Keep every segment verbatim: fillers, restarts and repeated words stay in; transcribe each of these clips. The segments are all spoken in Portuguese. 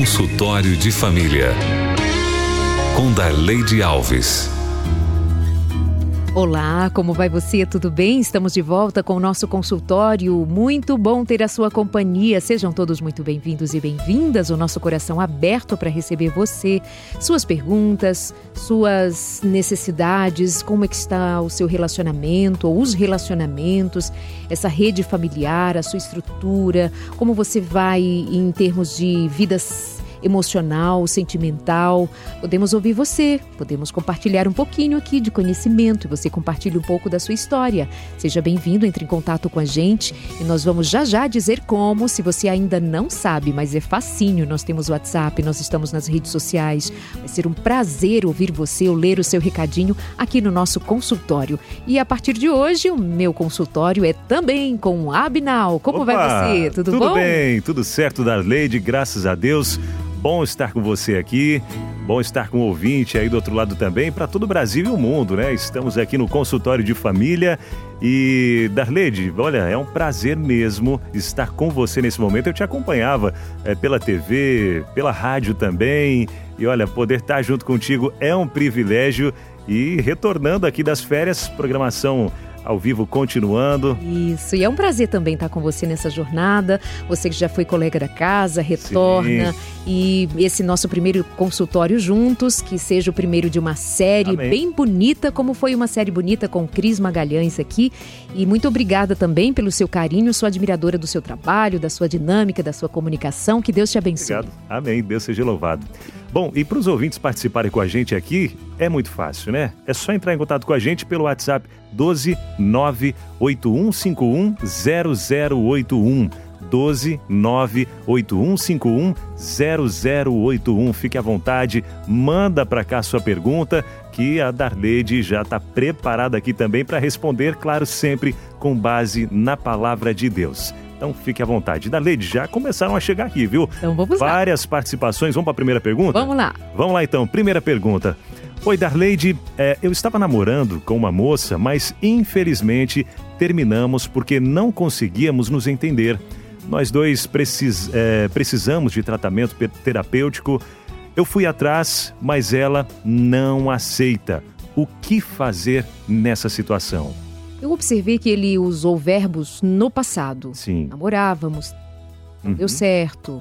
Consultório de Família, com Darleide Alves. Olá, como vai você? Tudo bem? Estamos de volta com o nosso consultório. Muito bom ter a sua companhia. Sejam todos muito bem-vindos e bem-vindas. O nosso coração aberto para receber você, suas perguntas, suas necessidades, como é que está o seu relacionamento ou os relacionamentos, essa rede familiar, a sua estrutura, como você vai em termos de vidas emocional, sentimental. Podemos ouvir você, podemos compartilhar um pouquinho aqui de conhecimento e você compartilha um pouco da sua história. Seja bem-vindo, entre em contato com a gente e nós vamos já já dizer como, se você ainda não sabe, mas é facinho. Nós temos o WhatsApp, nós estamos nas redes sociais. Vai ser um prazer ouvir você ou ler o seu recadinho aqui no nosso consultório. E a partir de hoje, o meu consultório é também com o Abinal. Como Opa, vai você? Tudo, tudo bom? Tudo bem, tudo certo, Darleide, graças a Deus. Bom estar com você aqui, bom estar com o ouvinte aí do outro lado também, para todo o Brasil e o mundo, né? Estamos aqui no Consultório de Família e, Darleide, olha, é um prazer mesmo estar com você nesse momento. Eu te acompanhava é, pela T V, pela rádio também, e olha, poder estar junto contigo é um privilégio. E retornando aqui das férias, programação ao vivo continuando. Isso, e é um prazer também estar com você nessa jornada. Você que já foi colega da casa, retorna. Sim. E esse nosso primeiro consultório juntos, que seja o primeiro de uma série Amém. Bem bonita, como foi uma série bonita com Cris Magalhães aqui. E muito obrigada também pelo seu carinho, sou admiradora do seu trabalho, da sua dinâmica, da sua comunicação. Que Deus te abençoe. Obrigado. Amém, Deus seja louvado. Bom, e para os ouvintes participarem com a gente aqui, é muito fácil, né? É só entrar em contato com a gente pelo WhatsApp doze nove oito um cinco um zero zero oito um. doze nove oito um cinco um zero zero oito um. Fique à vontade, manda para cá a sua pergunta, que a Darleide já está preparada aqui também para responder, claro, sempre com base na palavra de Deus. Então fique à vontade. Darleide, já começaram a chegar aqui, viu? Então vamos lá. Várias participações. Vamos para a primeira pergunta? Vamos lá. Vamos lá então, primeira pergunta. Oi, Darleide, é, eu estava namorando com uma moça, mas infelizmente terminamos porque não conseguíamos nos entender. Nós dois precis, é, precisamos de tratamento terapêutico. Eu fui atrás, mas ela não aceita. O que fazer nessa situação? Eu observei que ele usou verbos no passado. Sim. Namorávamos, não Uhum. deu certo.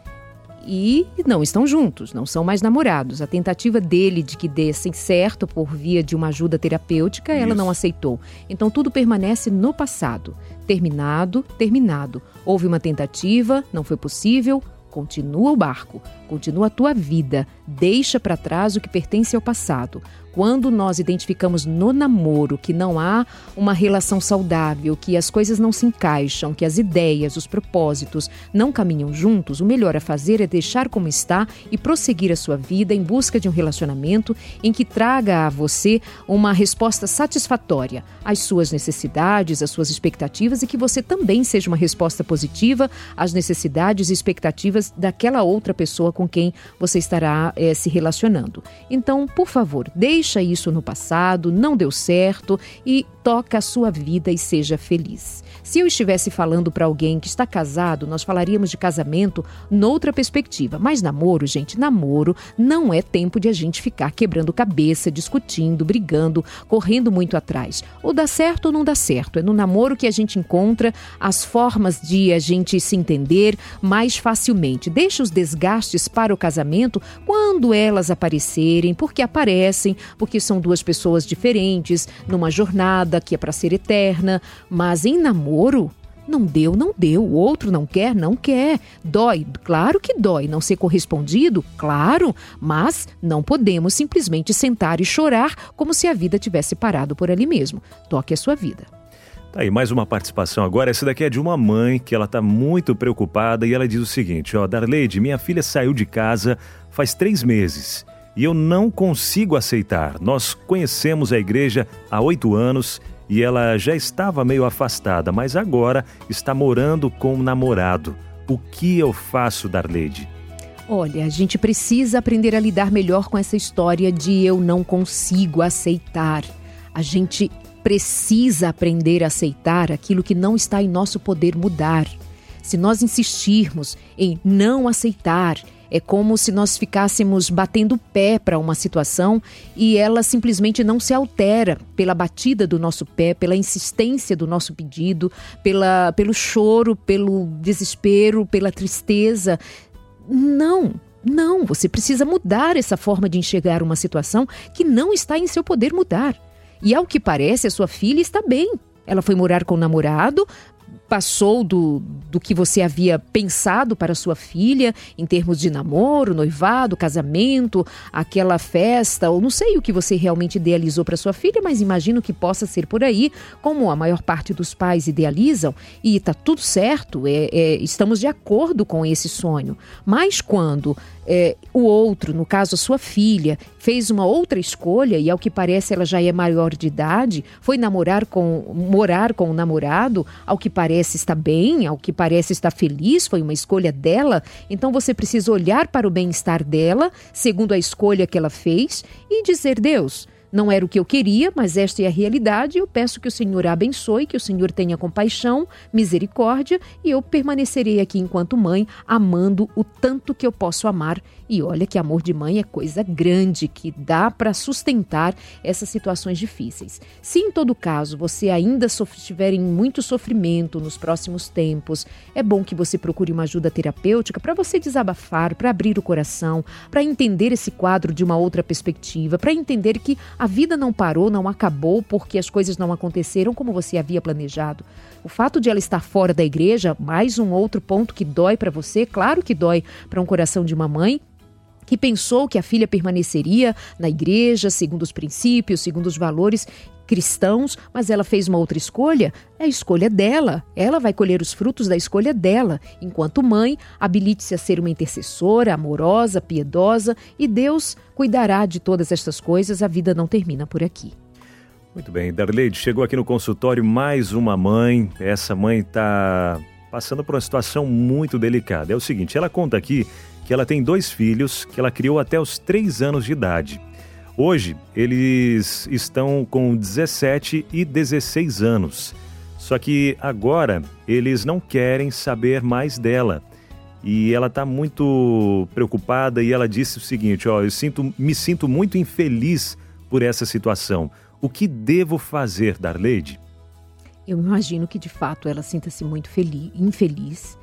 E não estão juntos, não são mais namorados. A tentativa dele de que dessem certo por via de uma ajuda terapêutica, ela Isso. não aceitou. Então tudo permanece no passado. Terminado, terminado. Houve uma tentativa, não foi possível. Continua o barco, continua a tua vida. Deixa para trás o que pertence ao passado. Quando nós identificamos no namoro que não há uma relação saudável, que as coisas não se encaixam, que as ideias, os propósitos não caminham juntos, o melhor a fazer é deixar como está e prosseguir a sua vida em busca de um relacionamento em que traga a você uma resposta satisfatória às suas necessidades, às suas expectativas e que você também seja uma resposta positiva às necessidades e expectativas daquela outra pessoa com quem você estará é, se relacionando. Então, por favor, deixe Deixa isso no passado, não deu certo e toca a sua vida e seja feliz. Se eu estivesse falando para alguém que está casado, nós falaríamos de casamento noutra perspectiva. Mas namoro, gente, namoro não é tempo de a gente ficar quebrando cabeça, discutindo, brigando, correndo muito atrás. Ou dá certo ou não dá certo. É no namoro que a gente encontra as formas de a gente se entender mais facilmente. Deixa os desgastes para o casamento quando elas aparecerem, porque aparecem, porque são duas pessoas diferentes, numa jornada que é para ser eterna, mas em namoro, não deu, não deu, o outro não quer, não quer, dói, claro que dói, não ser correspondido, claro, mas não podemos simplesmente sentar e chorar como se a vida tivesse parado por ali mesmo. Toque a sua vida. Tá aí, mais uma participação agora. Essa daqui é de uma mãe que ela tá muito preocupada e ela diz o seguinte, ó, Darleide, minha filha saiu de casa faz três meses e eu não consigo aceitar. Nós conhecemos a igreja há oito anos e ela já estava meio afastada, mas agora está morando com um namorado. O que eu faço, Darleide? Olha, a gente precisa aprender a lidar melhor com essa história de eu não consigo aceitar. A gente precisa aprender a aceitar aquilo que não está em nosso poder mudar. Se nós insistirmos em não aceitar, é como se nós ficássemos batendo o pé para uma situação e ela simplesmente não se altera pela batida do nosso pé, pela insistência do nosso pedido, pela, pelo choro, pelo desespero, pela tristeza. Não, não, você precisa mudar essa forma de enxergar uma situação que não está em seu poder mudar. E ao que parece, a sua filha está bem. Ela foi morar com o namorado, passou do, do que você havia pensado para sua filha em termos de namoro, noivado, casamento, aquela festa, ou não sei o que você realmente idealizou para sua filha, mas imagino que possa ser por aí, como a maior parte dos pais idealizam, e está tudo certo, é, é, estamos de acordo com esse sonho. Mas quando é, o outro, no caso a sua filha, fez uma outra escolha e ao que parece ela já é maior de idade, foi namorar com, morar com o namorado, ao que parece está bem, ao que parece está feliz, foi uma escolha dela, então você precisa olhar para o bem-estar dela, segundo a escolha que ela fez, e dizer: Deus, não era o que eu queria, mas esta é a realidade, eu peço que o Senhor a abençoe, que o Senhor tenha compaixão, misericórdia, e eu permanecerei aqui enquanto mãe, amando o tanto que eu posso amar. E olha que amor de mãe é coisa grande, que dá para sustentar essas situações difíceis. Se em todo caso você ainda estiver em muito sofrimento nos próximos tempos, é bom que você procure uma ajuda terapêutica para você desabafar, para abrir o coração, para entender esse quadro de uma outra perspectiva, para entender que a vida não parou, não acabou porque as coisas não aconteceram como você havia planejado. O fato de ela estar fora da igreja, mais um outro ponto que dói para você, claro que dói para um coração de uma mãe que pensou que a filha permaneceria na igreja, segundo os princípios, segundo os valores cristãos, mas ela fez uma outra escolha. É a escolha dela. Ela vai colher os frutos da escolha dela. Enquanto mãe, habilite-se a ser uma intercessora, amorosa, piedosa, e Deus cuidará de todas estas coisas. A vida não termina por aqui. Muito bem, Darleide, chegou aqui no consultório mais uma mãe. Essa mãe está passando por uma situação muito delicada. É o seguinte, ela conta aqui que ela tem dois filhos que ela criou até os três anos de idade. Hoje, eles estão com dezessete e dezesseis anos. Só que agora, eles não querem saber mais dela. E ela está muito preocupada e ela disse o seguinte, ó, eu sinto, me sinto muito infeliz por essa situação. O que devo fazer, Darleide? Eu imagino que, de fato, ela sinta-se muito feliz, infeliz.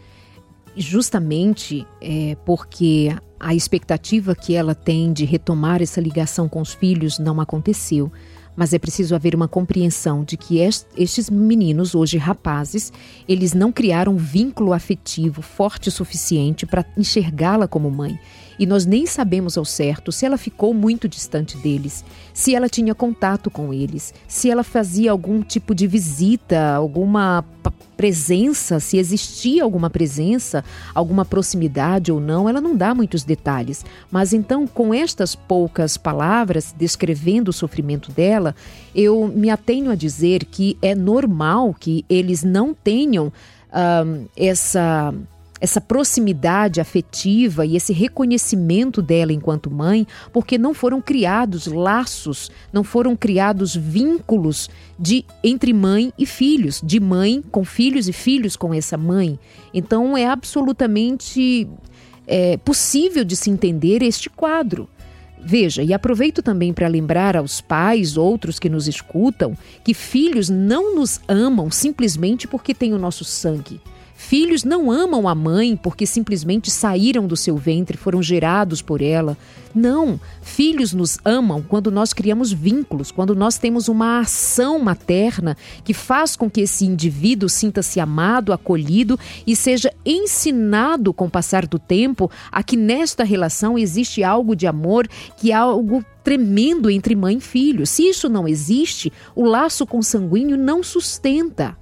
Justamente é, porque a expectativa que ela tem de retomar essa ligação com os filhos não aconteceu. Mas é preciso haver uma compreensão de que est- estes meninos, hoje rapazes, eles não criaram um vínculo afetivo forte o suficiente para enxergá-la como mãe. E nós nem sabemos ao certo se ela ficou muito distante deles, se ela tinha contato com eles, se ela fazia algum tipo de visita, alguma presença, se existia alguma presença, alguma proximidade ou não, ela não dá muitos detalhes. Mas então, com estas poucas palavras, descrevendo o sofrimento dela, eu me atenho a dizer que é normal que eles não tenham um, essa... essa proximidade afetiva e esse reconhecimento dela enquanto mãe, porque não foram criados laços, não foram criados vínculos de, entre mãe e filhos, de mãe com filhos e filhos com essa mãe. Então é absolutamente é, possível de se entender este quadro. Veja, e aproveito também para lembrar aos pais, outros que nos escutam, que filhos não nos amam simplesmente porque têm o nosso sangue. Filhos não amam a mãe porque simplesmente saíram do seu ventre, foram gerados por ela. Não, filhos nos amam quando nós criamos vínculos, quando nós temos uma ação materna que faz com que esse indivíduo sinta-se amado, acolhido e seja ensinado com o passar do tempo a que nesta relação existe algo de amor, que é algo tremendo entre mãe e filho. Se isso não existe, o laço consanguíneo não sustenta.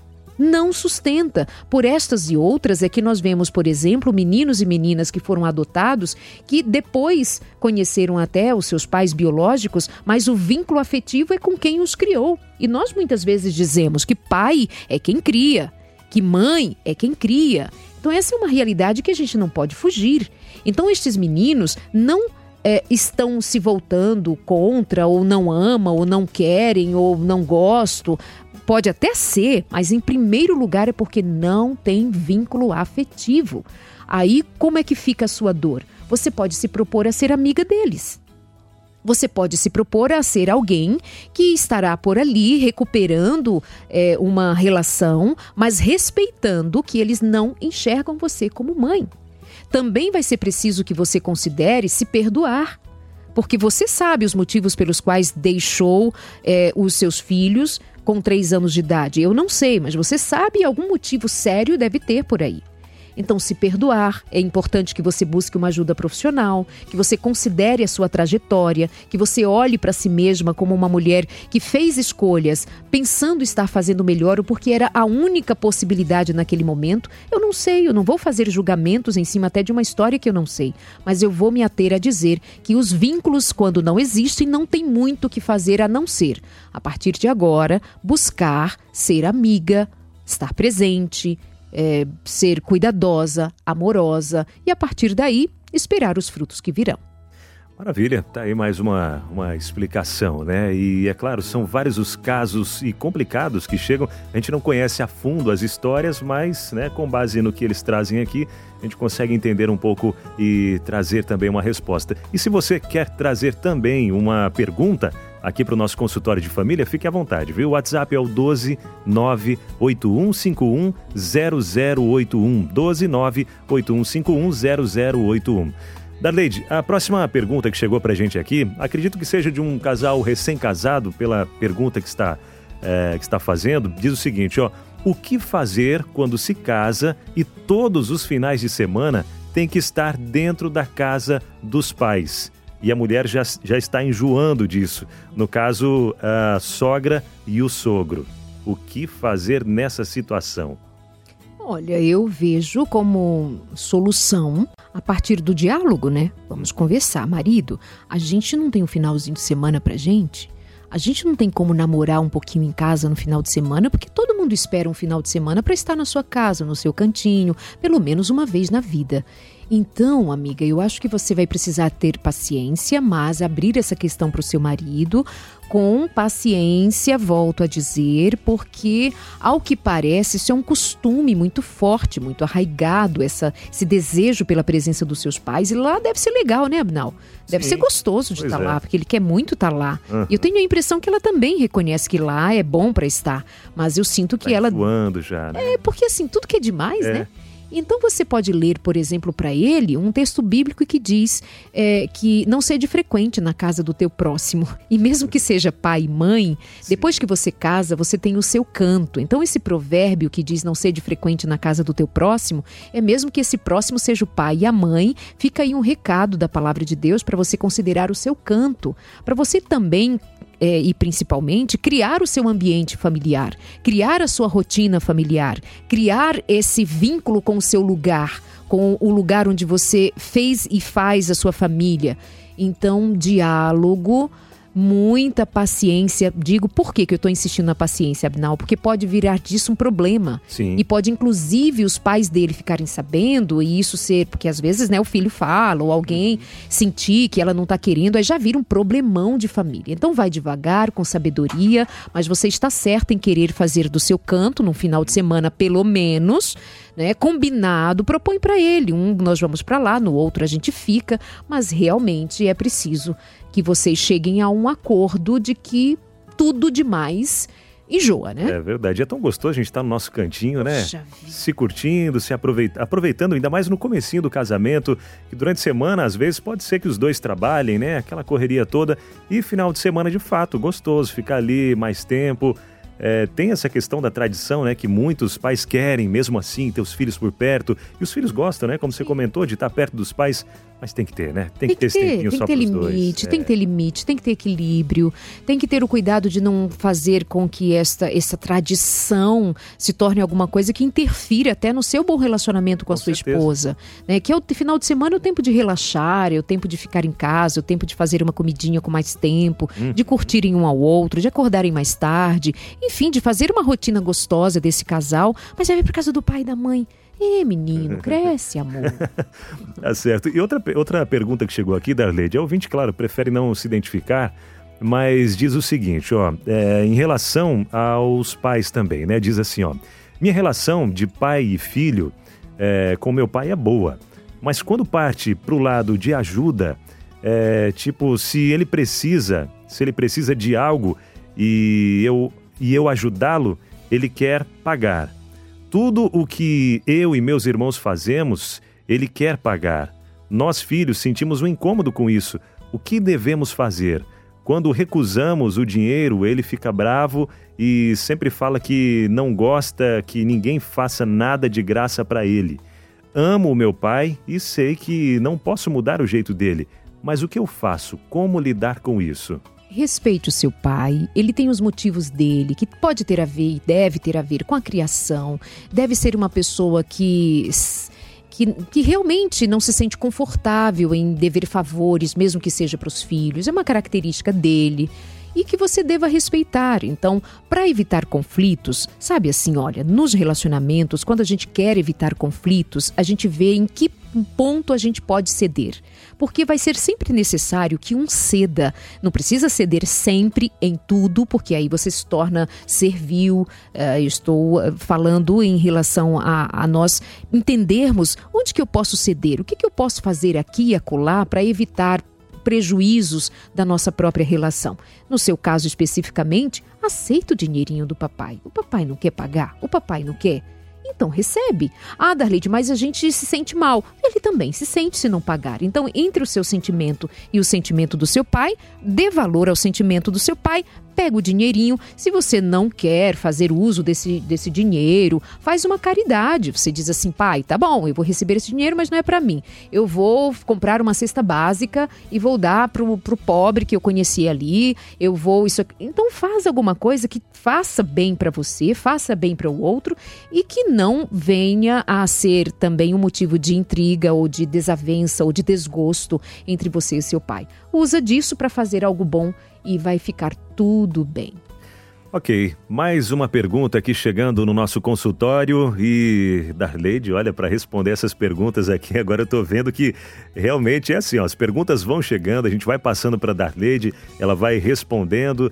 Não sustenta. Por estas e outras é que nós vemos, por exemplo, meninos e meninas que foram adotados, que depois conheceram até os seus pais biológicos, mas o vínculo afetivo é com quem os criou. E nós muitas vezes dizemos que pai é quem cria, que mãe é quem cria. Então essa é uma realidade que a gente não pode fugir. Então estes meninos não é, estão se voltando contra, ou não amam, ou não querem, ou não gostam, pode até ser, mas em primeiro lugar é porque não tem vínculo afetivo. Aí, como é que fica a sua dor? Você pode se propor a ser amiga deles. Você pode se propor a ser alguém que estará por ali recuperando é, uma relação, mas respeitando que eles não enxergam você como mãe. Também vai ser preciso que você considere se perdoar, porque você sabe os motivos pelos quais deixou é, os seus filhos com três anos de idade. Eu não sei, mas você sabe e algum motivo sério deve ter por aí. Então, se perdoar, é importante que você busque uma ajuda profissional, que você considere a sua trajetória, que você olhe para si mesma como uma mulher que fez escolhas pensando estar fazendo melhor ou porque era a única possibilidade naquele momento. Eu não sei, eu não vou fazer julgamentos em cima até de uma história que eu não sei, mas eu vou me ater a dizer que os vínculos, quando não existem, não tem muito o que fazer a não ser, a partir de agora, buscar ser amiga, estar presente, É, ser cuidadosa, amorosa e, a partir daí, esperar os frutos que virão. Maravilha, tá aí mais uma, uma explicação, né? E é claro, são vários os casos e complicados que chegam. A gente não conhece a fundo as histórias, mas, né, com base no que eles trazem aqui, a gente consegue entender um pouco e trazer também uma resposta. E se você quer trazer também uma pergunta aqui para o nosso consultório de família, fique à vontade, viu? O WhatsApp é o doze nove oito um cinco um zero zero oito um, doze nove oito um cinco um zero zero oito um. Darleide, a próxima pergunta que chegou para a gente aqui, acredito que seja de um casal recém-casado, pela pergunta que está, é, que está fazendo, diz o seguinte, ó: o que fazer quando se casa e todos os finais de semana tem que estar dentro da casa dos pais? E a mulher já, já está enjoando disso. No caso, a sogra e o sogro. O que fazer nessa situação? Olha, eu vejo como solução a partir do diálogo, né? Vamos conversar. Marido, a gente não tem um finalzinho de semana pra gente? A gente não tem como namorar um pouquinho em casa no final de semana, porque todo mundo espera um final de semana para estar na sua casa, no seu cantinho, pelo menos uma vez na vida. Então, amiga, eu acho que você vai precisar ter paciência, mas abrir essa questão para o seu marido com paciência, volto a dizer, porque, ao que parece, isso é um costume muito forte, muito arraigado, essa, esse desejo pela presença dos seus pais. E lá deve ser legal, né, Abnal? Deve Sim. ser gostoso de estar é. lá, porque ele quer muito estar lá. Uhum. E eu tenho a impressão que ela também reconhece que lá é bom para estar, mas eu sinto que tá ela... voando já, né? É, porque assim, tudo que é demais, é. né? Então você pode ler, por exemplo, para ele um texto bíblico que diz é, que não sede frequente na casa do teu próximo. E mesmo que seja pai e mãe, Sim. depois que você casa, você tem o seu canto. Então esse provérbio que diz não sede frequente na casa do teu próximo, é mesmo que esse próximo seja o pai e a mãe, fica aí um recado da palavra de Deus para você considerar o seu canto, para você também... É, e principalmente criar o seu ambiente familiar, criar a sua rotina familiar, criar esse vínculo com o seu lugar, com o lugar onde você fez e faz a sua família. Então, diálogo, muita paciência. Digo, por que que eu estou insistindo na paciência, Abnal? Porque pode virar disso um problema. Sim. E pode, inclusive, os pais dele ficarem sabendo e isso ser... Porque, às vezes, né, o filho fala ou alguém sentir que ela não está querendo, aí já vira um problemão de família. Então, vai devagar, com sabedoria, mas você está certa em querer fazer do seu canto, num final de semana, pelo menos... Né, combinado, propõe para ele, um nós vamos para lá, no outro a gente fica, mas realmente é preciso que vocês cheguem a um acordo de que tudo demais enjoa, né? É verdade, é tão gostoso a gente estar no nosso cantinho, né? Puxa vida. Se curtindo, se aproveitando, aproveitando, ainda mais no comecinho do casamento, que durante a semana, às vezes, pode ser que os dois trabalhem, né? Aquela correria toda, e final de semana, de fato, gostoso, ficar ali mais tempo. É, tem essa questão da tradição, né, que muitos pais querem, mesmo assim, ter os filhos por perto. E os filhos gostam, né, como você comentou, de estar perto dos pais. Mas tem que ter, né? Tem, tem que ter esse tempinho só para os dois. Limite, tem que ter limite, tem que ter equilíbrio. Tem que ter o cuidado de não fazer com que esta, essa tradição se torne alguma coisa que interfira até no seu bom relacionamento com, com a sua certeza. esposa. Né? Que é o final de semana, é o tempo de relaxar, é o tempo de ficar em casa, é o tempo de fazer uma comidinha com mais tempo, hum. de curtirem um ao outro, de acordarem mais tarde. Enfim, de fazer uma rotina gostosa desse casal, mas vai vir para casa do pai e da mãe. Ê, menino, cresce, amor. Tá certo. E outra, outra pergunta que chegou aqui, Darleide, é o ouvinte, claro, prefere não se identificar, mas diz o seguinte, ó, é, em relação aos pais também, né? Diz assim, ó, minha relação de pai e filho é, com meu pai é boa, mas quando parte pro lado de ajuda, é, tipo, se ele precisa, se ele precisa de algo e eu, e eu ajudá-lo, ele quer pagar. Tudo o que eu e meus irmãos fazemos, ele quer pagar. Nós, filhos, sentimos um incômodo com isso. O que devemos fazer? Quando recusamos o dinheiro, ele fica bravo e sempre fala que não gosta que ninguém faça nada de graça para ele. Amo o meu pai e sei que não posso mudar o jeito dele. Mas o que eu faço? Como lidar com isso? Respeite o seu pai, ele tem os motivos dele, que pode ter a ver e deve ter a ver com a criação. Deve ser uma pessoa que, que, que realmente não se sente confortável em dever favores, mesmo que seja para os filhos. É uma característica dele e que você deva respeitar. Então, para evitar conflitos, sabe assim, olha, nos relacionamentos, quando a gente quer evitar conflitos, a gente vê em que ponto a gente pode ceder. Porque vai ser sempre necessário que um ceda. Não precisa ceder sempre em tudo, porque aí você se torna servil. Uh, estou falando em relação a, a nós entendermos onde que eu posso ceder, o que, que eu posso fazer aqui e acolá para evitar prejuízos da nossa própria relação. No seu caso especificamente, aceita o dinheirinho do papai. O papai não quer pagar? O papai não quer? Então recebe. Ah, Darleide, mas a gente se sente mal. Ele também se sente se não pagar. Então, entre o seu sentimento e o sentimento do seu pai, dê valor ao sentimento do seu pai, pega o dinheirinho. Se você não quer fazer uso desse, desse dinheiro, faz uma caridade. Você diz assim, pai, tá bom, eu vou receber esse dinheiro, mas não é para mim. Eu vou comprar uma cesta básica e vou dar pro, pro pobre que eu conheci ali. Eu vou... isso. Então faz alguma coisa que faça bem para você, faça bem para o outro e que não venha a ser também um motivo de intriga ou de desavença ou de desgosto entre você e seu pai. Usa disso para fazer algo bom e vai ficar tudo bem. Ok, mais uma pergunta aqui chegando no nosso consultório e Darleide, olha, para responder essas perguntas aqui, agora eu tô vendo que realmente é assim, ó, as perguntas vão chegando, a gente vai passando para Darleide, ela vai respondendo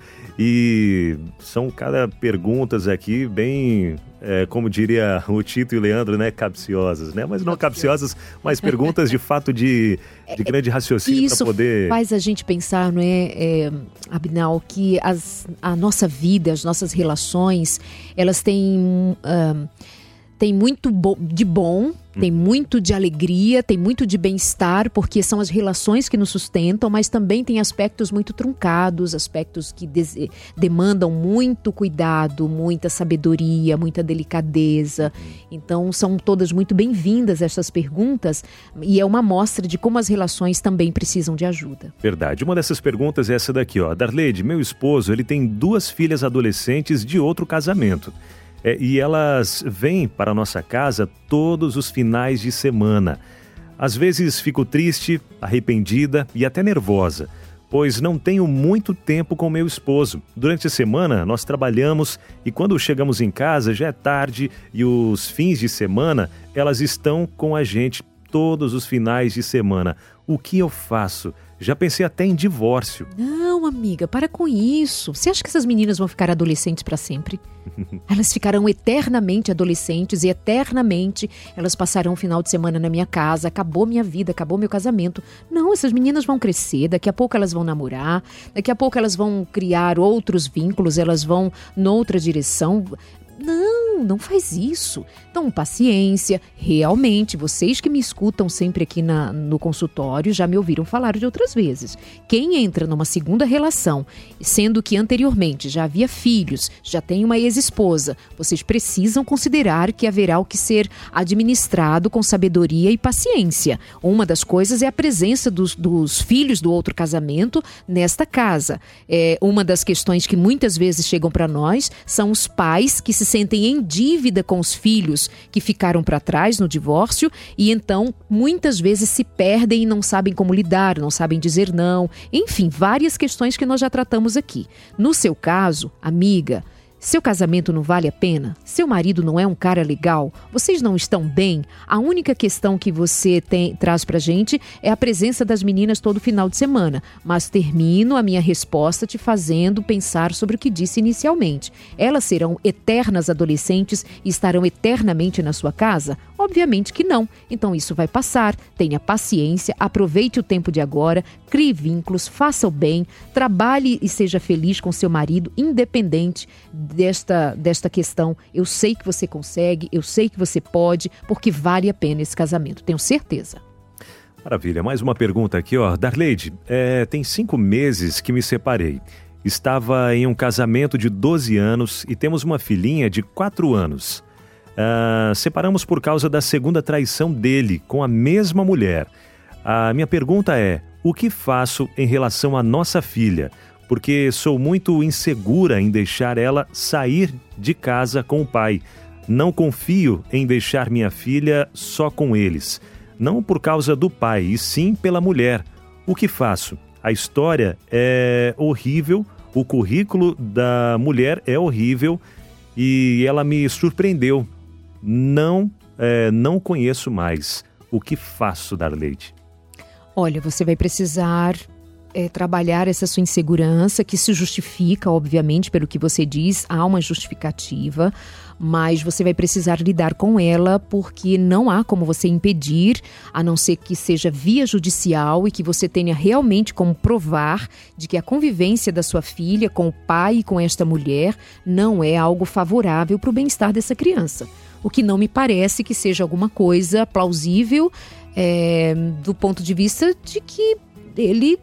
e são cada perguntas aqui bem, é, como diria o Tito e o Leandro, né, capciosas, né, mas não capciosas, mas perguntas de fato de, de grande raciocínio para poder... Isso faz a gente pensar, não é, é Abinal, que as, a nossa vida, as nossas relações, elas têm, uh, têm muito bo- de bom, tem muito de alegria, tem muito de bem-estar, porque são as relações que nos sustentam, mas também tem aspectos muito truncados, aspectos que des- demandam muito cuidado, muita sabedoria, muita delicadeza. Então, são todas muito bem-vindas essas perguntas e é uma amostra de como as relações também precisam de ajuda. Verdade. Uma dessas perguntas é essa daqui, ó. Darleide, meu esposo, ele tem duas filhas adolescentes de outro casamento. É, e elas vêm para a nossa casa todos os finais de semana. Às vezes fico triste, arrependida e até nervosa, pois não tenho muito tempo com meu esposo. Durante a semana nós trabalhamos e quando chegamos em casa já é tarde e os fins de semana elas estão com a gente todos os finais de semana. O que eu faço? Já pensei até em divórcio. Não, amiga, para com isso. Você acha que essas meninas vão ficar adolescentes para sempre? Elas ficarão eternamente adolescentes e eternamente elas passarão o final de semana na minha casa. Acabou minha vida, acabou meu casamento. Não, essas meninas vão crescer, daqui a pouco elas vão namorar, daqui a pouco elas vão criar outros vínculos, elas vão noutra direção. Não, não faz isso. Então, paciência. Realmente, vocês que me escutam sempre aqui na, no consultório já me ouviram falar de outras vezes. Quem entra numa segunda relação, sendo que anteriormente já havia filhos, já tem uma ex-esposa, vocês precisam considerar que haverá o que ser administrado com sabedoria e paciência. Uma das coisas é a presença dos, dos filhos do outro casamento nesta casa. É, uma das questões que muitas vezes chegam para nós são os pais que se sentem em dívida com os filhos que ficaram para trás no divórcio e então muitas vezes se perdem e não sabem como lidar, não sabem dizer não. Enfim, várias questões que nós já tratamos aqui. No seu caso, amiga, Seu casamento não vale a pena? Seu marido não é um cara legal? Vocês não estão bem? A única questão que você tem, traz pra gente é a presença das meninas todo final de semana. Mas termino a minha resposta te fazendo pensar sobre o que disse inicialmente. Elas serão eternas adolescentes e estarão eternamente na sua casa? Obviamente que não. Então isso vai passar. Tenha paciência, aproveite o tempo de agora, crie vínculos, faça o bem, trabalhe e seja feliz com seu marido, independente Desta, desta questão. Eu sei que você consegue, eu sei que você pode, porque vale a pena esse casamento, tenho certeza. Maravilha, mais uma pergunta aqui, ó. Darleide, é, tem cinco meses que me separei. Estava em um casamento de doze anos e temos uma filhinha de quatro anos. Ah, separamos por causa da segunda traição dele com a mesma mulher. A minha pergunta é, o que faço em relação à nossa filha? Porque sou muito insegura em deixar ela sair de casa com o pai. Não confio em deixar minha filha só com eles. Não por causa do pai, e sim pela mulher. O que faço? A história é horrível, o currículo da mulher é horrível e ela me surpreendeu. Não, é, não conheço mais. O que faço, Darleide? Olha, você vai precisar... É, trabalhar essa sua insegurança, que se justifica, obviamente, pelo que você diz, há uma justificativa, mas você vai precisar lidar com ela, porque não há como você impedir, a não ser que seja via judicial e que você tenha realmente como provar de que a convivência da sua filha com o pai e com esta mulher não é algo favorável para o bem-estar dessa criança. O que não me parece que seja alguma coisa plausível é, do ponto de vista de que ele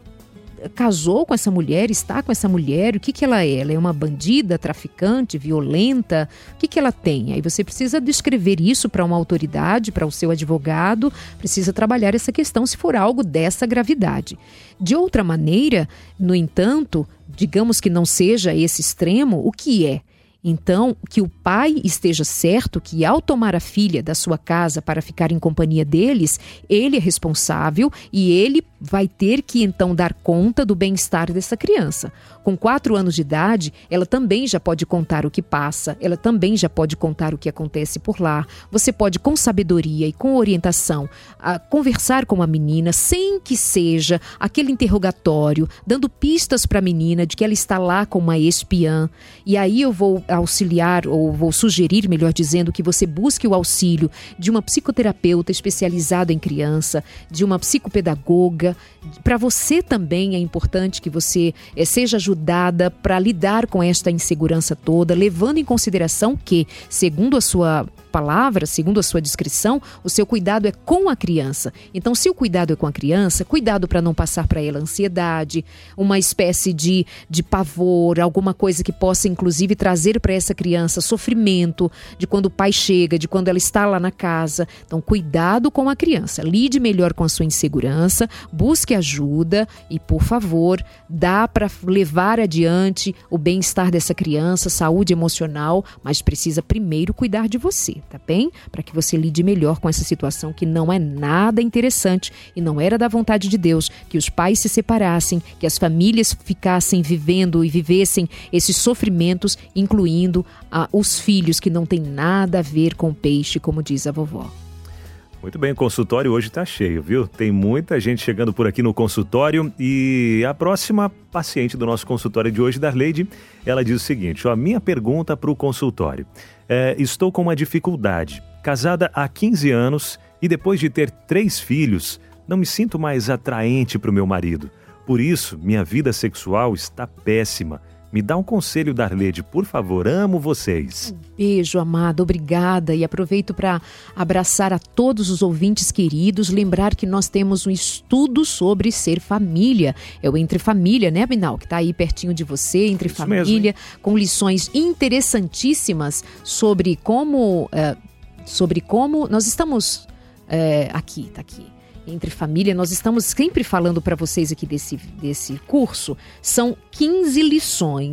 casou com essa mulher, está com essa mulher, o que que ela é? Ela é uma bandida, traficante, violenta? O que que ela tem? Aí você precisa descrever isso para uma autoridade, para o seu advogado, precisa trabalhar essa questão se for algo dessa gravidade. De outra maneira, no entanto, digamos que não seja esse extremo, o que é? Então, que o pai esteja certo que ao tomar a filha da sua casa para ficar em companhia deles, ele é responsável e ele vai ter que então dar conta do bem-estar dessa criança. Com quatro anos de idade, ela também já pode contar o que passa, ela também já pode contar o que acontece por lá. Você pode, com sabedoria e com orientação, a, conversar com a menina sem que seja aquele interrogatório, dando pistas para a menina de que ela está lá com uma espiã. E aí eu vou auxiliar, ou vou sugerir, melhor dizendo, que você busque o auxílio de uma psicoterapeuta especializada em criança, de uma psicopedagoga. Para você também é importante que você é, seja ajudada para lidar com esta insegurança toda, levando em consideração que, segundo a sua palavra, segundo a sua descrição, o seu cuidado é com a criança. Então, se o cuidado é com a criança, cuidado para não passar para ela ansiedade, uma espécie de, de pavor, alguma coisa que possa, inclusive, trazer para essa criança sofrimento de quando o pai chega, de quando ela está lá na casa. Então, cuidado com a criança. Lide melhor com a sua insegurança, busque ajuda e, por favor, dá para levar adiante o bem-estar dessa criança, saúde emocional, mas precisa primeiro cuidar de você. Tá bem? Para que você lide melhor com essa situação que não é nada interessante e não era da vontade de Deus que os pais se separassem, que as famílias ficassem vivendo e vivessem esses sofrimentos, incluindo ah, os filhos que não tem nada a ver com peixe, como diz a vovó. Muito bem, o consultório hoje está cheio, viu? Tem muita gente chegando por aqui no consultório e a próxima paciente do nosso consultório de hoje, Darleide, ela diz o seguinte, ó, minha pergunta para o consultório. É, estou com uma dificuldade, casada há quinze anos e depois de ter três filhos, não me sinto mais atraente para o meu marido. Por isso, minha vida sexual está péssima. Me dá um conselho, Darleide, por favor, amo vocês. Um beijo, amada, obrigada. E aproveito para abraçar a todos os ouvintes queridos, lembrar que nós temos um estudo sobre ser família. É o Entre Família, né, Abinal? Que está aí pertinho de você, Entre Isso Família, mesmo, com lições interessantíssimas sobre como, uh, sobre como nós estamos uh, aqui, tá aqui. Entre Família, nós estamos sempre falando para vocês aqui desse, desse curso, são quinze lições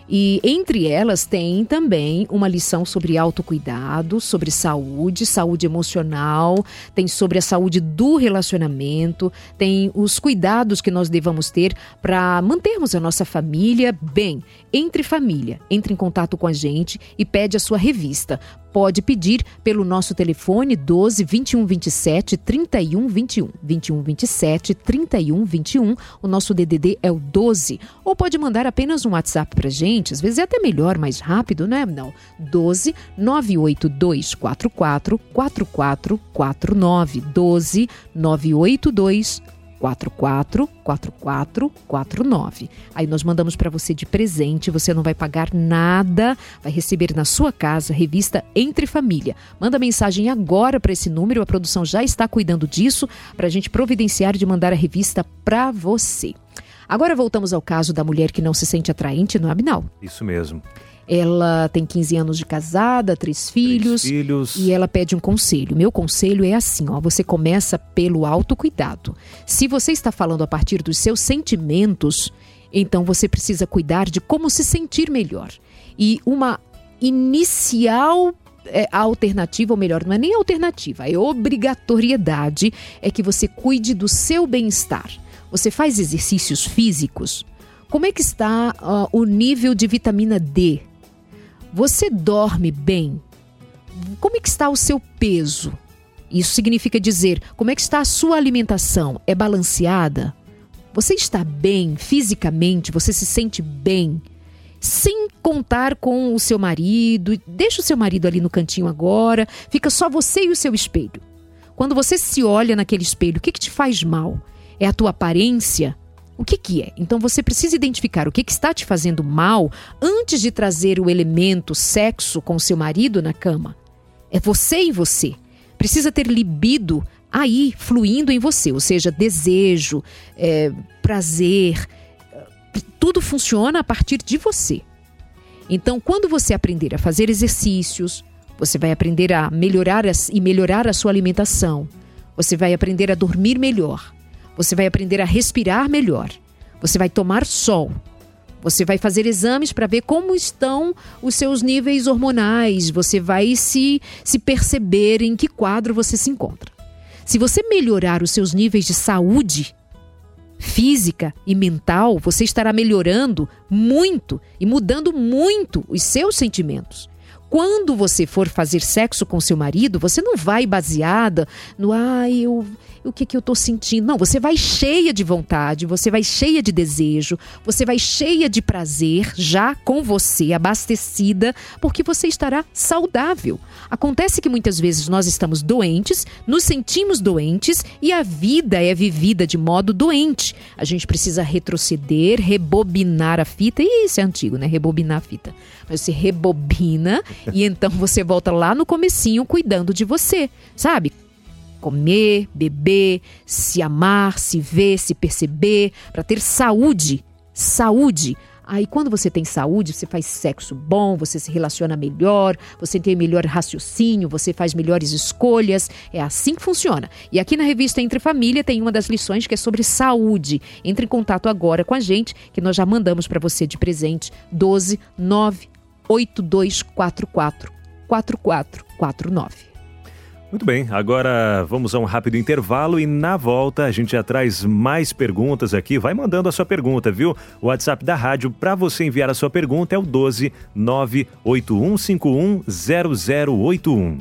E entre elas tem também uma lição sobre autocuidado, sobre saúde, saúde emocional, tem sobre a saúde do relacionamento, tem os cuidados que nós devamos ter para mantermos a nossa família bem. Entre família, entre em contato com a gente e pede a sua revista. Pode pedir pelo nosso telefone doze, vinte e um, vinte e sete, trinta e um, vinte e um. vinte e um, vinte e sete, trinta e um, vinte e um. O nosso D D D é o doze. Ou pode mandar apenas um WhatsApp pra gente. Às vezes é até melhor, mais rápido, né? Não. doze, nove oito dois quatro quatro, quatro quatro quatro nove. doze, nove oito dois quatro quatro quatro quatro quatro nove. Aí nós mandamos para você de presente, você não vai pagar nada, vai receber na sua casa a revista Entre Família. Manda mensagem agora para esse número, a produção já está cuidando disso, para a gente providenciar de mandar a revista para você. Agora voltamos ao caso da mulher que não se sente atraente no Abinal. Isso mesmo. Ela tem quinze anos de casada, três filhos, três filhos e ela pede um conselho. Meu conselho é assim, ó, você começa pelo autocuidado. Se você está falando a partir dos seus sentimentos, então você precisa cuidar de como se sentir melhor. E uma inicial é, alternativa, ou melhor, não é nem alternativa, é obrigatoriedade, é que você cuide do seu bem-estar. Você faz exercícios físicos? Como é que está uh, o nível de vitamina D? Você dorme bem? Como é que está o seu peso? Isso significa dizer, como é que está a sua alimentação? É balanceada? Você está bem fisicamente? Você se sente bem? Sem contar com o seu marido. Deixa o seu marido ali no cantinho agora. Fica só você e o seu espelho. Quando você se olha naquele espelho, o que, que te faz mal? É a tua aparência? O que que é? Então você precisa identificar o que, que está te fazendo mal antes de trazer o elemento sexo com o seu marido na cama. É você e você. Precisa ter libido aí, fluindo em você, ou seja, desejo, é, prazer. Tudo funciona a partir de você. Então, quando você aprender a fazer exercícios, você vai aprender a melhorar as, e melhorar a sua alimentação. Você vai aprender a dormir melhor. Você vai aprender a respirar melhor. Você vai tomar sol. Você vai fazer exames para ver como estão os seus níveis hormonais. Você vai se, se perceber em que quadro você se encontra. Se você melhorar os seus níveis de saúde física e mental, você estará melhorando muito e mudando muito os seus sentimentos. Quando você for fazer sexo com seu marido, você não vai baseada no ah, eu, o que, que eu estou sentindo. Não, você vai cheia de vontade, você vai cheia de desejo, você vai cheia de prazer, já com você, abastecida, porque você estará saudável. Acontece que muitas vezes nós estamos doentes, nos sentimos doentes e a vida é vivida de modo doente. A gente precisa retroceder, rebobinar a fita. E isso é antigo, né? Rebobinar a fita. Mas você rebobina e então você volta lá no comecinho cuidando de você, sabe? Comer, beber, se amar, se ver, se perceber, para ter saúde, saúde. Aí quando você tem saúde, você faz sexo bom, você se relaciona melhor, você tem melhor raciocínio, você faz melhores escolhas. É assim que funciona. E aqui na revista Entre Família tem uma das lições que é sobre saúde. Entre em contato agora com a gente, que nós já mandamos para você de presente. doze, nove oito dois quatro quatro, quatro quatro quatro nove. Muito bem, agora vamos a um rápido intervalo e na volta a gente já traz mais perguntas aqui. Vai mandando a sua pergunta, viu? O WhatsApp da rádio para você enviar a sua pergunta é o doze, nove oito um cinco um, zero zero oito um.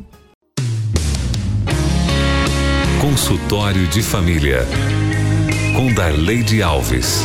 Consultório de Família com Darleide Alves.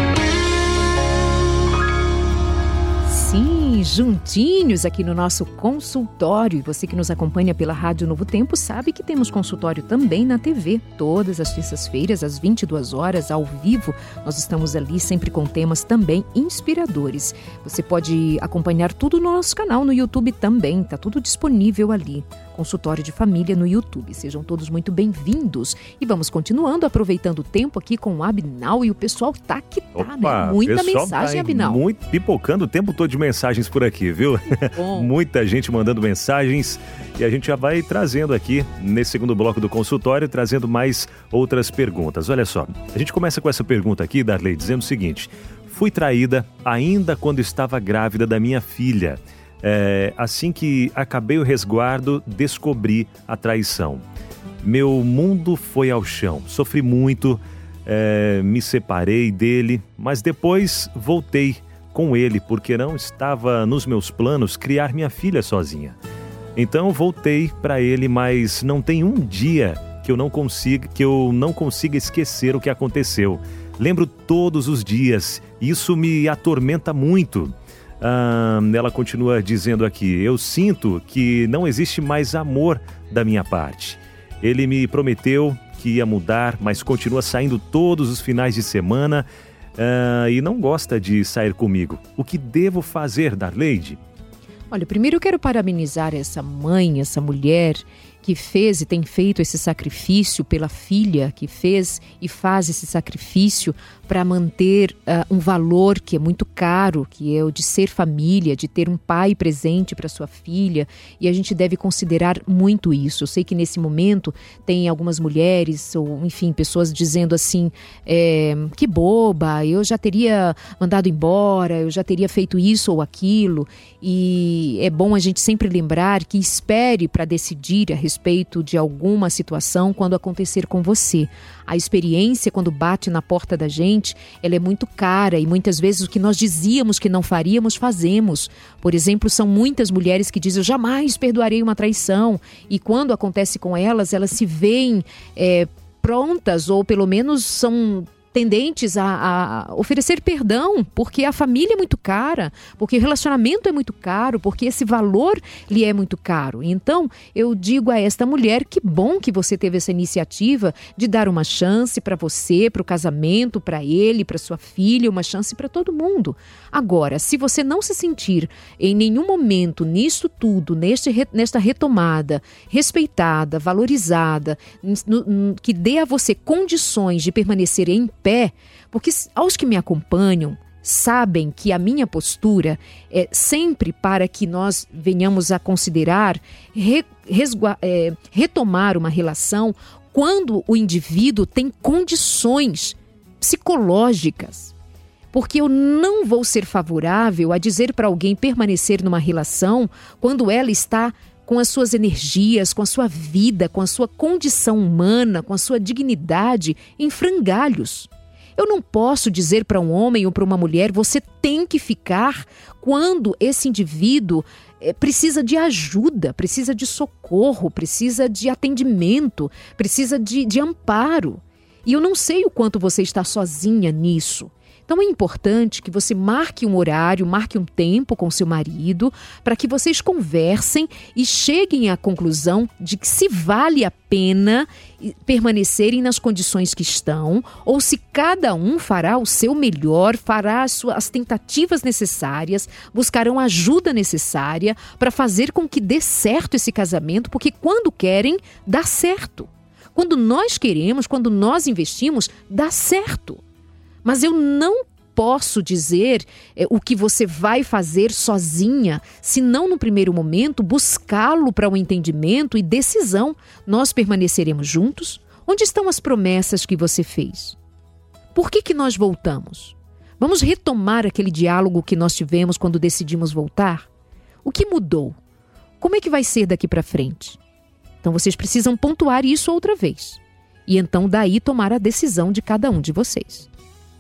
Sim, juntinhos aqui no nosso consultório. E você que nos acompanha pela Rádio Novo Tempo sabe que temos consultório também na T V. Todas as terças-feiras, às vinte e duas horas, ao vivo. Nós estamos ali sempre com temas também inspiradores. Você pode acompanhar tudo no nosso canal no YouTube também. Está tudo disponível ali. Consultório de Família no YouTube. Sejam todos muito bem-vindos. E vamos continuando, aproveitando o tempo aqui com o Abinal. E o pessoal tá que tá, Opa, né? Muita mensagem, tá Abinal. Muito pipocando o tempo todo de mensagens por aqui, viu? Muita gente mandando mensagens. E a gente já vai trazendo aqui, nesse segundo bloco do consultório, trazendo mais outras perguntas. Olha só, a gente começa com essa pergunta aqui, Darley, dizendo o seguinte: Fui traída ainda quando estava grávida da minha filha. É, assim que acabei o resguardo, descobri a traição. Meu mundo foi ao chão. Sofri muito, é, me separei dele, mas depois voltei com ele, porque não estava nos meus planos criar minha filha sozinha. Então voltei para ele, mas não tem um dia que eu não consiga, que eu não consiga esquecer o que aconteceu. Lembro todos os dias, isso me atormenta muito. Ah, ela continua dizendo aqui, eu sinto que não existe mais amor da minha parte. Ele me prometeu que ia mudar, mas continua saindo todos os finais de semana ah, e não gosta de sair comigo. O que devo fazer, Darleide? Olha, primeiro eu quero parabenizar essa mãe, essa mulher que fez e tem feito esse sacrifício pela filha, que fez e faz esse sacrifício para manter uh, um valor que é muito caro, que é o de ser família, de ter um pai presente para sua filha, e a gente deve considerar muito isso. Eu sei que nesse momento tem algumas mulheres, ou enfim, pessoas dizendo assim, é, que boba, eu já teria mandado embora, eu já teria feito isso ou aquilo, e é bom a gente sempre lembrar que espere para decidir a respeito de alguma situação quando acontecer com você. A experiência, quando bate na porta da gente, ela é muito cara e muitas vezes o que nós dizíamos que não faríamos, fazemos. Por exemplo, são muitas mulheres que dizem, eu jamais perdoarei uma traição. E quando acontece com elas, elas se veem é, prontas ou pelo menos são tendentes a, a oferecer perdão, porque a família é muito cara, porque o relacionamento é muito caro, porque esse valor lhe é muito caro. Então, eu digo a esta mulher, que bom que você teve essa iniciativa de dar uma chance para você, para o casamento, para ele, para sua filha, uma chance para todo mundo. Agora, se você não se sentir em nenhum momento nisso tudo, neste, nesta retomada, respeitada, valorizada, que dê a você condições de permanecer em pé, porque aos que me acompanham sabem que a minha postura é sempre para que nós venhamos a considerar re, resgua, é, retomar uma relação quando o indivíduo tem condições psicológicas. Porque eu não vou ser favorável a dizer para alguém permanecer numa relação quando ela está com as suas energias, com a sua vida, com a sua condição humana, com a sua dignidade em frangalhos. Eu não posso dizer para um homem ou para uma mulher, você tem que ficar quando esse indivíduo é, precisa de ajuda, precisa de socorro, precisa de atendimento, precisa de, de amparo. E eu não sei o quanto você está sozinha nisso. Então é importante que você marque um horário, marque um tempo com seu marido, para que vocês conversem e cheguem à conclusão de que se vale a pena permanecerem nas condições que estão, ou se cada um fará o seu melhor, fará as, suas, as tentativas necessárias, buscarão a ajuda necessária para fazer com que dê certo esse casamento, porque quando querem, dá certo. Quando nós queremos, quando nós investimos, dá certo. Mas eu não posso dizer é, o que você vai fazer sozinha, se não no primeiro momento buscá-lo para um entendimento e decisão. Nós permaneceremos juntos? Onde estão as promessas que você fez? Por que que nós voltamos? Vamos retomar aquele diálogo que nós tivemos quando decidimos voltar? O que mudou? Como é que vai ser daqui para frente? Então vocês precisam pontuar isso outra vez. E então daí tomar a decisão de cada um de vocês.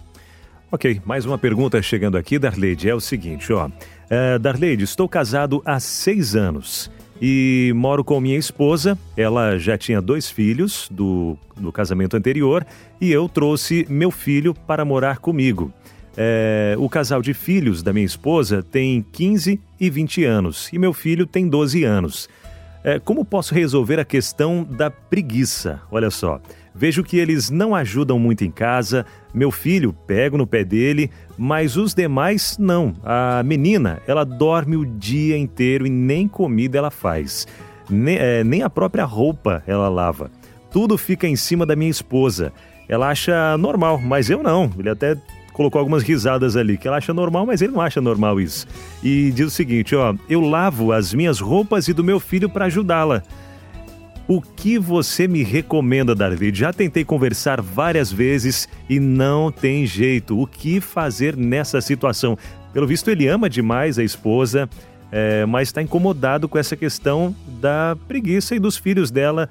Ok, mais uma pergunta chegando aqui, Darleide, é o seguinte, ó. Uh, Darleide, estou casado há seis anos e moro com minha esposa. Ela já tinha dois filhos do, do casamento anterior e eu trouxe meu filho para morar comigo. É, o casal de filhos da minha esposa tem quinze e vinte anos e meu filho tem doze anos. É, como posso resolver a questão da preguiça? Olha só, vejo que eles não ajudam muito em casa, meu filho pego no pé dele, mas os demais não. A menina, ela dorme o dia inteiro e nem comida ela faz, nem, é, nem a própria roupa ela lava. Tudo fica em cima da minha esposa. Ela acha normal, mas eu não. Ele até colocou algumas risadas ali, que ela acha normal, mas ele não acha normal isso. E diz o seguinte, ó, eu lavo as minhas roupas e do meu filho para ajudá-la. O que você me recomenda, Darleide? Já tentei conversar várias vezes e não tem jeito. O que fazer nessa situação? Pelo visto, ele ama demais a esposa, é, mas está incomodado com essa questão da preguiça e dos filhos dela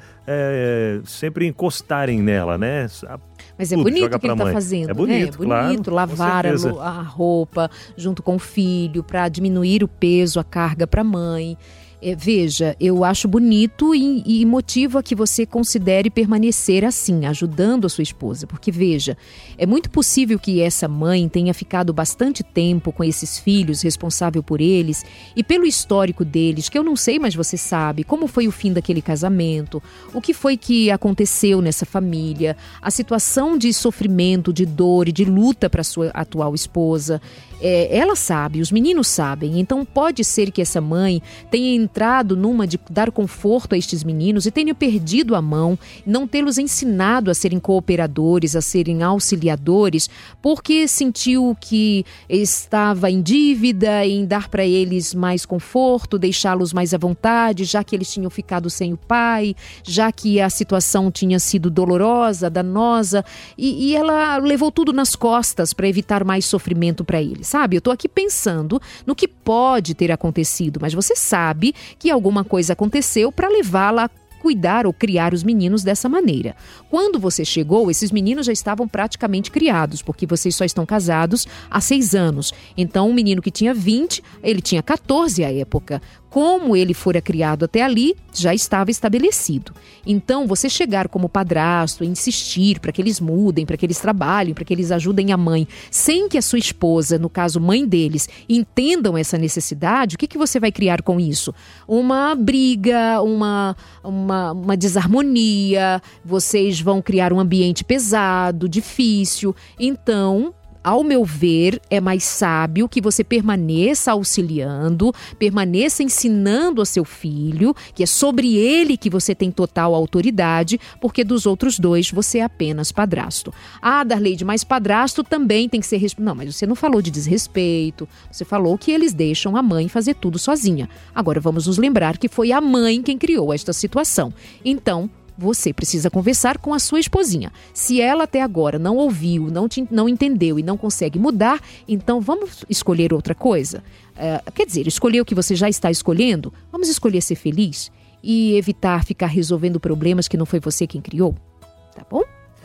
é, sempre encostarem nela, né? Mas é Tudo, bonito o que ele está fazendo, é bonito, né? É bonito, claro, lavar a, a roupa junto com o filho para diminuir o peso, a carga para a mãe. É, veja, eu acho bonito e, e motivo a que você considere permanecer assim, ajudando a sua esposa. Porque, veja, é muito possível que essa mãe tenha ficado bastante tempo com esses filhos, responsável por eles, e pelo histórico deles, que eu não sei, mas você sabe, como foi o fim daquele casamento, o que foi que aconteceu nessa família, a situação de sofrimento, de dor e de luta para sua atual esposa. É, ela sabe, os meninos sabem, então pode ser que essa mãe tenha entrado numa de dar conforto a estes meninos e tenha perdido a mão, não tê-los ensinado a serem cooperadores, a serem auxiliadores, porque sentiu que estava em dívida em dar para eles mais conforto, deixá-los mais à vontade, já que eles tinham ficado sem o pai, já que a situação tinha sido dolorosa, danosa, e, e ela levou tudo nas costas para evitar mais sofrimento para eles. Sabe, eu estou aqui pensando no que pode ter acontecido, mas você sabe que alguma coisa aconteceu para levá-la a cuidar ou criar os meninos dessa maneira. Quando você chegou, esses meninos já estavam praticamente criados, porque vocês só estão casados há seis anos. Então, um menino que tinha vinte, ele tinha quatorze à época. Como ele fora criado até ali, já estava estabelecido. Então, você chegar como padrasto e insistir para que eles mudem, para que eles trabalhem, para que eles ajudem a mãe, sem que a sua esposa, no caso mãe deles, entendam essa necessidade, o que, que você vai criar com isso? Uma briga, uma, uma, uma desarmonia, vocês vão criar um ambiente pesado, difícil. Então, ao meu ver, é mais sábio que você permaneça auxiliando, permaneça ensinando a seu filho, que é sobre ele que você tem total autoridade, porque dos outros dois você é apenas padrasto. Ah, Darleide, mas padrasto também tem que ser... Resp... Não, mas você não falou de desrespeito, você falou que eles deixam a mãe fazer tudo sozinha. Agora vamos nos lembrar que foi a mãe quem criou esta situação. Então, você precisa conversar com a sua esposinha. Se ela até agora não ouviu, não, te, não entendeu e não consegue mudar, então vamos escolher outra coisa? Uh, quer dizer, escolher o que você já está escolhendo? Vamos escolher ser feliz e evitar ficar resolvendo problemas que não foi você quem criou? Tá bom?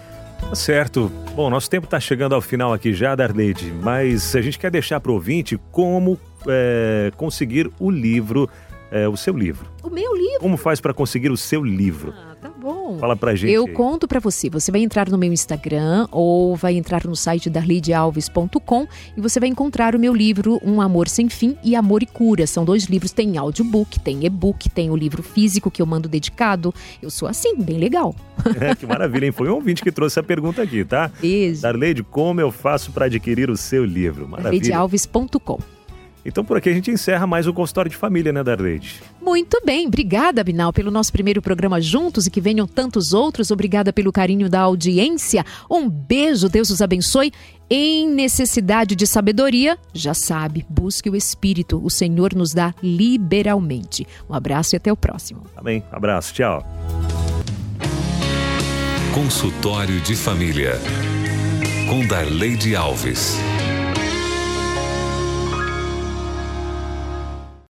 Tá certo. Bom, nosso tempo está chegando ao final aqui já, Darleide, mas a gente quer deixar para o ouvinte como é, conseguir o livro, é, o seu livro. O meu livro? Como faz para conseguir o seu livro? Ah, tá bom. Fala pra gente. Eu aí. conto pra você. Você vai entrar no meu Instagram ou vai entrar no site darleide alves ponto com e você vai encontrar o meu livro Um Amor Sem Fim e Amor e Cura. São dois livros, tem audiobook, tem e-book, tem o livro físico que eu mando dedicado. Eu sou assim, bem legal. É, que maravilha, hein? Foi um ouvinte que trouxe a pergunta aqui, tá? Beijo. Darleide, como eu faço para adquirir o seu livro? Maravilha. darleide alves ponto com. Então por aqui a gente encerra mais um consultório de família, né, Darleide? Muito bem, obrigada, Abinal, pelo nosso primeiro programa juntos e que venham tantos outros. Obrigada pelo carinho da audiência. Um beijo, Deus os abençoe. Em necessidade de sabedoria, já sabe, busque o Espírito. O Senhor nos dá liberalmente. Um abraço e até o próximo. Amém. Abraço, tchau. Consultório de Família com Darleide Alves.